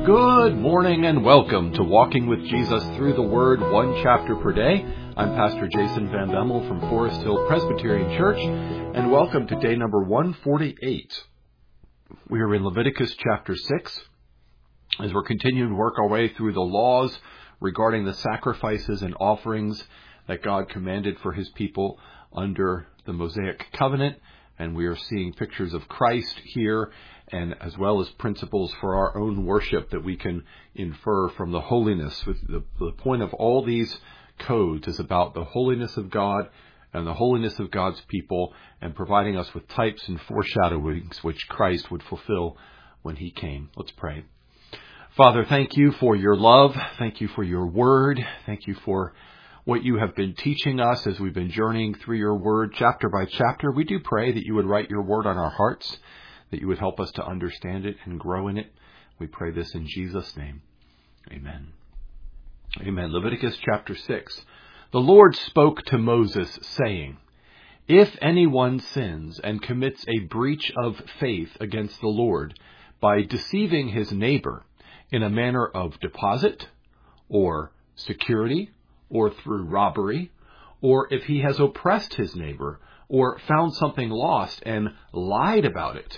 Good morning and welcome to Walking with Jesus Through the Word, one chapter per day. I'm Pastor Jason Van Bemmel from Forest Hill Presbyterian Church, and welcome to day number 148. We are in Leviticus chapter 6 as we're continuing to work our way through the laws regarding the sacrifices and offerings that God commanded for his people under the Mosaic covenant. And we are seeing pictures of Christ here, and as well as principles for our own worship that we can infer from the holiness. The point of all these codes is about the holiness of God and the holiness of God's people, and providing us with types and foreshadowings which Christ would fulfill when he came. Let's pray. Father, thank you for your love. Thank you for your word. Thank you for what you have been teaching us as we've been journeying through your word chapter by chapter. We do pray that you would write your word on our hearts, that you would help us to understand it and grow in it. We pray this in Jesus' name. Amen. Amen. Leviticus chapter 6. The Lord spoke to Moses, saying, "If anyone sins and commits a breach of faith against the Lord by deceiving his neighbor in a manner of deposit or security, or through robbery, or if he has oppressed his neighbor, or found something lost and lied about it,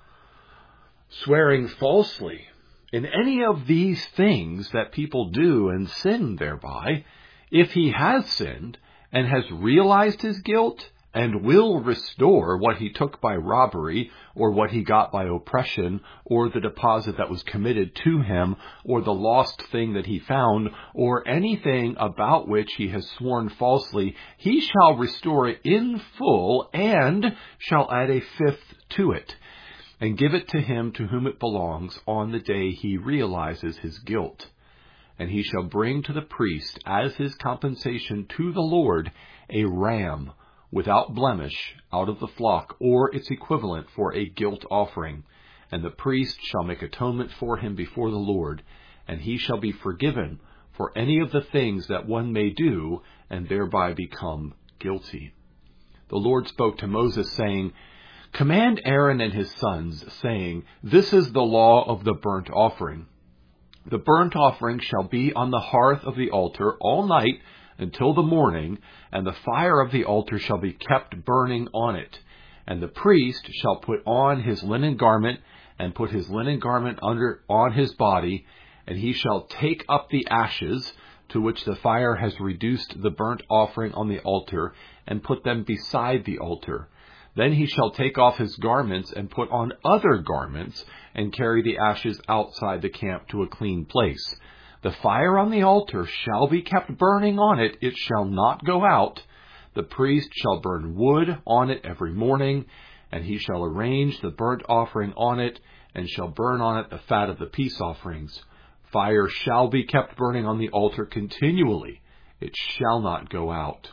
swearing falsely, in any of these things that people do and sin thereby, if he has sinned and has realized his guilt and will restore what he took by robbery, or what he got by oppression, or the deposit that was committed to him, or the lost thing that he found, or anything about which he has sworn falsely, he shall restore it in full, and shall add a fifth to it, and give it to him to whom it belongs on the day he realizes his guilt. And he shall bring to the priest as his compensation to the Lord a ram without blemish out of the flock, or its equivalent for a guilt offering. And the priest shall make atonement for him before the Lord, and he shall be forgiven for any of the things that one may do, and thereby become guilty. The Lord spoke to Moses, saying, "Command Aaron and his sons, saying, This is the law of the burnt offering. The burnt offering shall be on the hearth of the altar all night until the morning, and the fire of the altar shall be kept burning on it. And the priest shall put on his linen garment, and put his linen garment on his body, and he shall take up the ashes to which the fire has reduced the burnt offering on the altar, and put them beside the altar. Then he shall take off his garments and put on other garments, and carry the ashes outside the camp to a clean place. The fire on the altar shall be kept burning on it, it shall not go out. The priest shall burn wood on it every morning, and he shall arrange the burnt offering on it, and shall burn on it the fat of the peace offerings. Fire shall be kept burning on the altar continually, it shall not go out.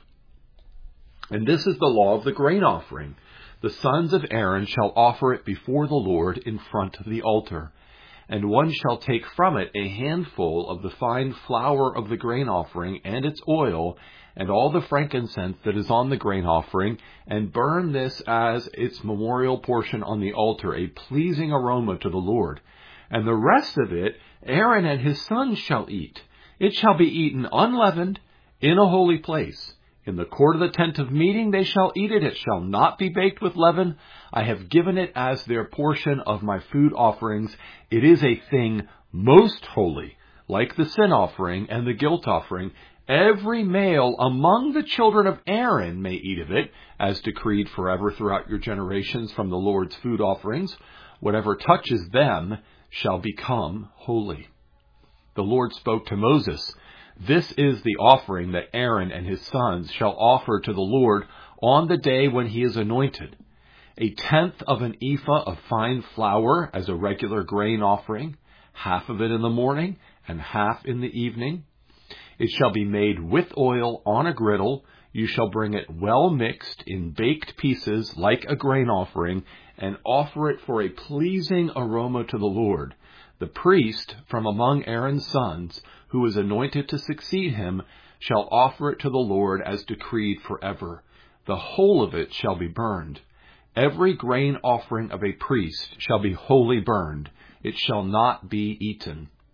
And this is the law of the grain offering. The sons of Aaron shall offer it before the Lord in front of the altar. And one shall take from it a handful of the fine flour of the grain offering and its oil, and all the frankincense that is on the grain offering, and burn this as its memorial portion on the altar, a pleasing aroma to the Lord. And the rest of it Aaron and his sons shall eat. It shall be eaten unleavened in a holy place. In the court of the tent of meeting they shall eat it. It shall not be baked with leaven. I have given it as their portion of my food offerings. It is a thing most holy, like the sin offering and the guilt offering. Every male among the children of Aaron may eat of it, as decreed forever throughout your generations from the Lord's food offerings. Whatever touches them shall become holy." The Lord spoke to Moses, "This is the offering that Aaron and his sons shall offer to the Lord on the day when he is anointed. 1/10 of an ephah of fine flour as a regular grain offering, half of it in the morning and half in the evening. It shall be made with oil on a griddle. You shall bring it well mixed in baked pieces like a grain offering, and offer it for a pleasing aroma to the Lord. The priest from among Aaron's sons, who is anointed to succeed him, shall offer it to the Lord as decreed forever. The whole of it shall be burned. Every grain offering of a priest shall be wholly burned. It shall not be eaten.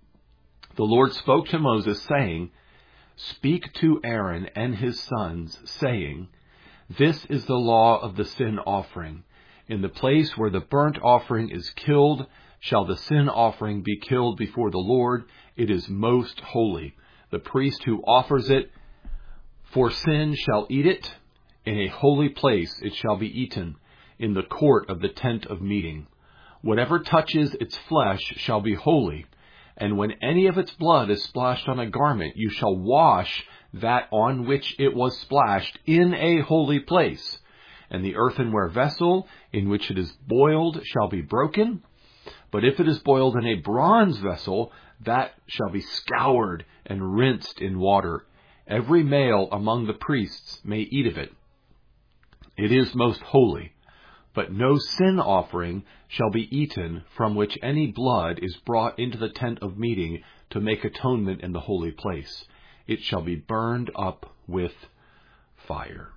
The Lord spoke to Moses, saying, Speak to Aaron and his sons, saying, This is the law of the sin offering. In the place where the burnt offering is killed, shall the sin offering be killed before the Lord. It is most holy. The priest who offers it for sin shall eat it. In a holy place it shall be eaten, in the court of the tent of meeting. Whatever touches its flesh shall be holy. And when any of its blood is splashed on a garment, you shall wash that on which it was splashed in a holy place. And the earthenware vessel in which it is boiled shall be broken. But if it is boiled in a bronze vessel, that shall be scoured and rinsed in water. Every male among the priests may eat of it. It is most holy. But no sin offering shall be eaten from which any blood is brought into the tent of meeting to make atonement in the holy place. It shall be burned up with fire.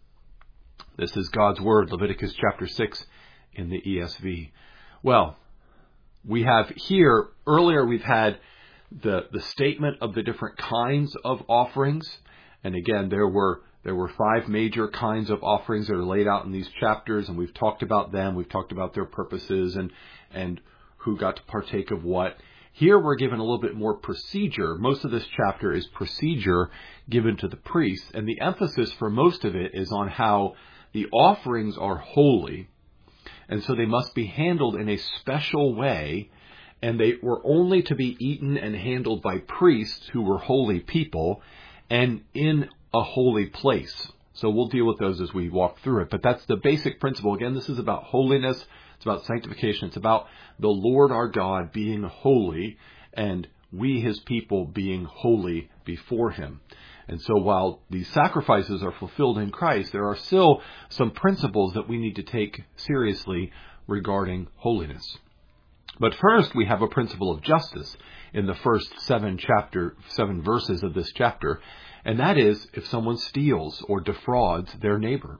This is God's word, Leviticus chapter 6 in the ESV. Well, we have here, earlier we've had the statement of the different kinds of offerings. And again, there were 5 major kinds of offerings that are laid out in these chapters, and we've talked about them. We've talked about their purposes and who got to partake of what. Here we're given a little bit more procedure. Most of this chapter is procedure given to the priests, and the emphasis for most of it is on how the offerings are holy, and so they must be handled in a special way, and they were only to be eaten and handled by priests who were holy people, and in a holy place. So we'll deal with those as we walk through it. But that's the basic principle. Again, this is about holiness. It's about sanctification. It's about the Lord our God being holy and we, his people, being holy before him. And so while these sacrifices are fulfilled in Christ, there are still some principles that we need to take seriously regarding holiness. But first, we have a principle of justice in the first 7 verses of this chapter. And that is if someone steals or defrauds their neighbor.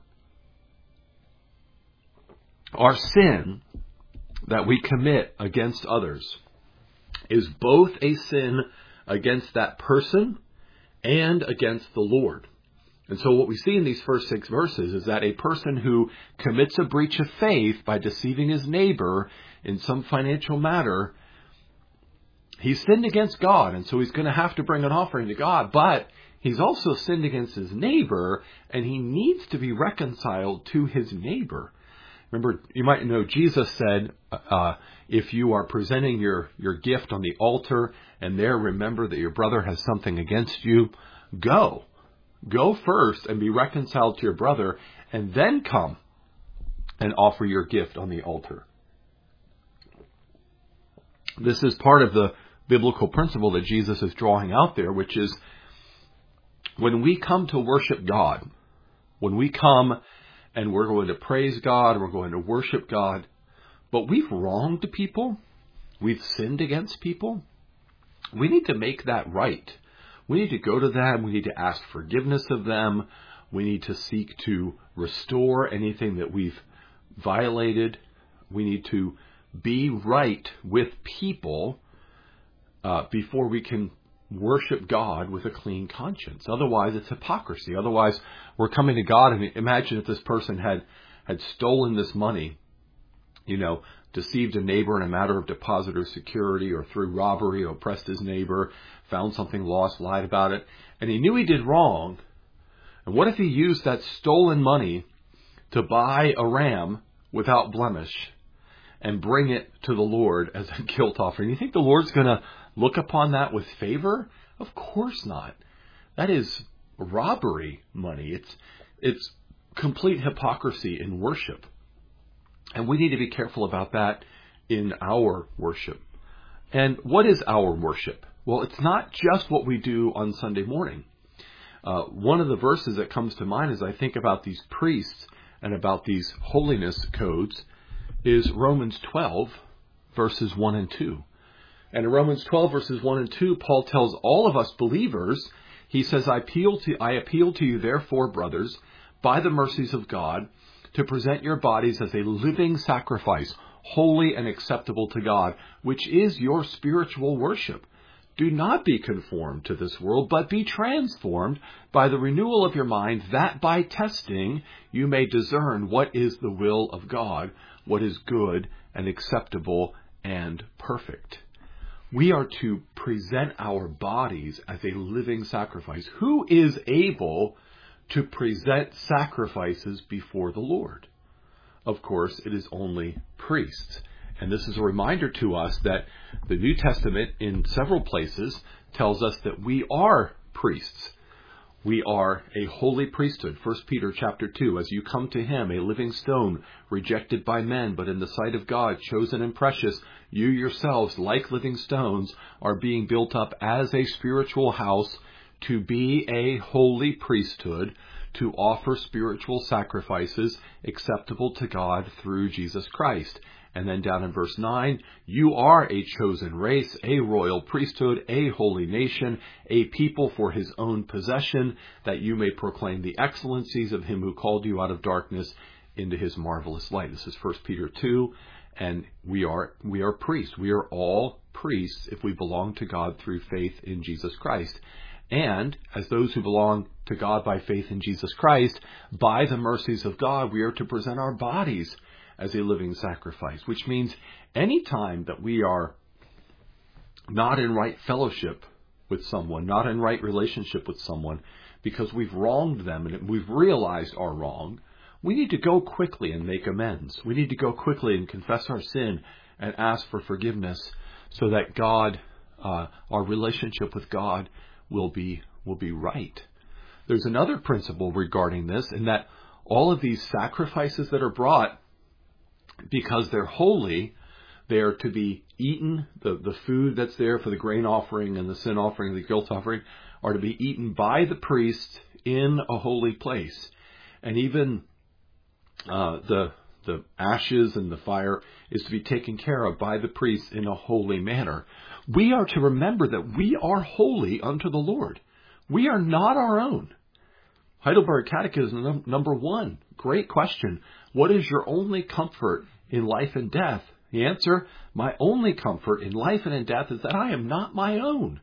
Our sin that we commit against others is both a sin against that person and against the Lord. And so what we see in these first 6 verses is that a person who commits a breach of faith by deceiving his neighbor in some financial matter, he's sinned against God, and so he's going to have to bring an offering to God, but he's also sinned against his neighbor, and he needs to be reconciled to his neighbor. Remember, you might know Jesus said, if you are presenting your gift on the altar and there remember that your brother has something against you, go. Go first and be reconciled to your brother, and then come and offer your gift on the altar. This is part of the biblical principle that Jesus is drawing out there, which is when we come to worship God, when we come and we're going to praise God, we're going to worship God, but we've wronged people, we've sinned against people, we need to make that right. We need to go to them, we need to ask forgiveness of them, we need to seek to restore anything that we've violated, we need to be right with people before we can worship God with a clean conscience. Otherwise, it's hypocrisy. Otherwise, we're coming to God, and imagine if this person had stolen this money, deceived a neighbor in a matter of deposit or security, or through robbery, oppressed his neighbor, found something lost, lied about it, and he knew he did wrong. And what if he used that stolen money to buy a ram without blemish and bring it to the Lord as a guilt offering? You think the Lord's going to look upon that with favor? Of course not. That is robbery money. It's complete hypocrisy in worship. And we need to be careful about that in our worship. And what is our worship? Well, it's not just what we do on Sunday morning. One of the verses that comes to mind as I think about these priests and about these holiness codes is Romans 12, verses 1 and 2. And in Romans 12, verses 1 and 2, Paul tells all of us believers, he says, I appeal to you, therefore, brothers, by the mercies of God, to present your bodies as a living sacrifice, holy and acceptable to God, which is your spiritual worship. Do not be conformed to this world, but be transformed by the renewal of your mind, that by testing you may discern what is the will of God, what is good and acceptable and perfect. We are to present our bodies as a living sacrifice. Who is able to present sacrifices before the Lord? Of course, it is only priests. And this is a reminder to us that the New Testament in several places tells us that we are priests. We are a holy priesthood. 1 Peter chapter 2, as you come to him, a living stone, rejected by men, but in the sight of God, chosen and precious, you yourselves, like living stones, are being built up as a spiritual house to be a holy priesthood, to offer spiritual sacrifices acceptable to God through Jesus Christ. And then down in verse 9, you are a chosen race, a royal priesthood, a holy nation, a people for his own possession, that you may proclaim the excellencies of him who called you out of darkness into his marvelous light. This is 1 Peter 2, and we are priests. We are all priests if we belong to God through faith in Jesus Christ. And as those who belong to God by faith in Jesus Christ, by the mercies of God, we are to present our bodies as a living sacrifice, which means any time that we are not in right fellowship with someone, not in right relationship with someone, because we've wronged them and we've realized our wrong, we need to go quickly and make amends. We need to go quickly and confess our sin and ask for forgiveness so that God, our relationship with God will be right. There's another principle regarding this, in that all of these sacrifices that are brought, because they're holy, they are to be eaten. The food that's there for the grain offering and the sin offering and the guilt offering are to be eaten by the priest in a holy place. And even the ashes and the fire is to be taken care of by the priest in a holy manner. We are to remember that we are holy unto the Lord. We are not our own. Heidelberg Catechism number 1. Great question. What is your only comfort in life and death? The answer, my only comfort in life and in death is that I am not my own.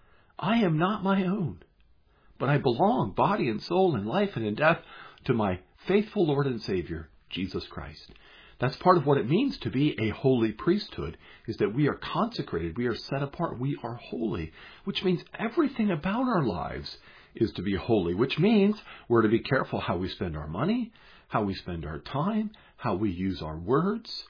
I am not my own. But I belong, body and soul, in life and in death, to my faithful Lord and Savior, Jesus Christ. That's part of what it means to be a holy priesthood, is that we are consecrated, we are set apart, we are holy, which means everything about our lives is to be holy, which means we're to be careful how we spend our money, how we spend our time, how we use our words,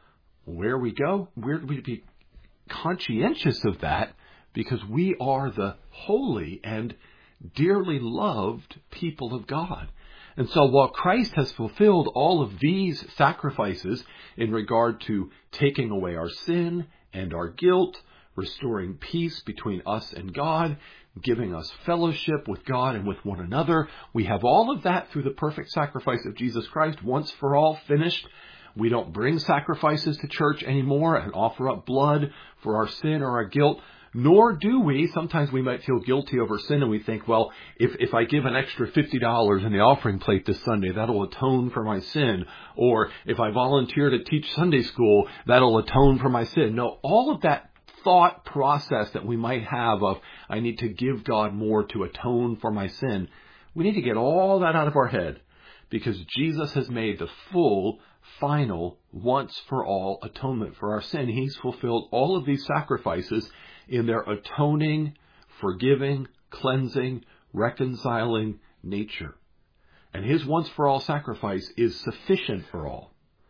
where we go. We're to be conscientious of that, because we are the holy and dearly loved people of God. And so while Christ has fulfilled all of these sacrifices in regard to taking away our sin and our guilt, restoring peace between us and God, giving us fellowship with God and with one another, we have all of that through the perfect sacrifice of Jesus Christ, once for all finished. We don't bring sacrifices to church anymore and offer up blood for our sin or our guilt. Nor do we, sometimes we might feel guilty over sin and we think, well, if I give an extra $50 in the offering plate this Sunday, that'll atone for my sin. Or if I volunteer to teach Sunday school, that'll atone for my sin. No, all of that thought process that we might have of, I need to give God more to atone for my sin, we need to get all that out of our head, because Jesus has made the full, final, once for all atonement for our sin. He's fulfilled all of these sacrifices in their atoning, forgiving, cleansing, reconciling nature. And his once for all sacrifice is sufficient for all.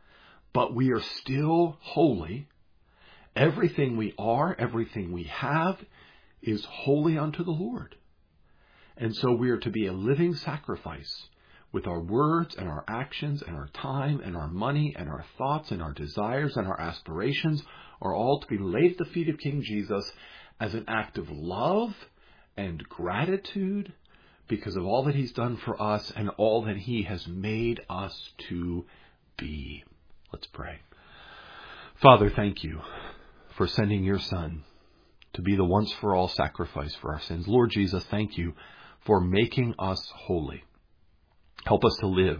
But we are still holy. Everything we are, everything we have is holy unto the Lord. And so we are to be a living sacrifice, with our words and our actions and our time and our money and our thoughts and our desires and our aspirations are all to be laid at the feet of King Jesus as an act of love and gratitude because of all that he's done for us and all that he has made us to be. Let's pray. Father, thank you for sending your Son to be the once for all sacrifice for our sins. Lord Jesus, thank you for making us holy. Help us to live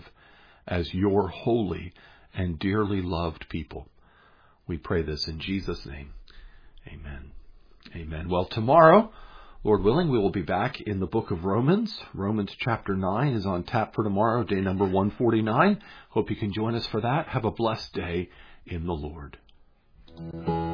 as your holy and dearly loved people. We pray this in Jesus' name. Amen. Amen. Well, tomorrow, Lord willing, we will be back in the book of Romans. Romans chapter 9 is on tap for tomorrow, day number 149. Hope you can join us for that. Have a blessed day in the Lord.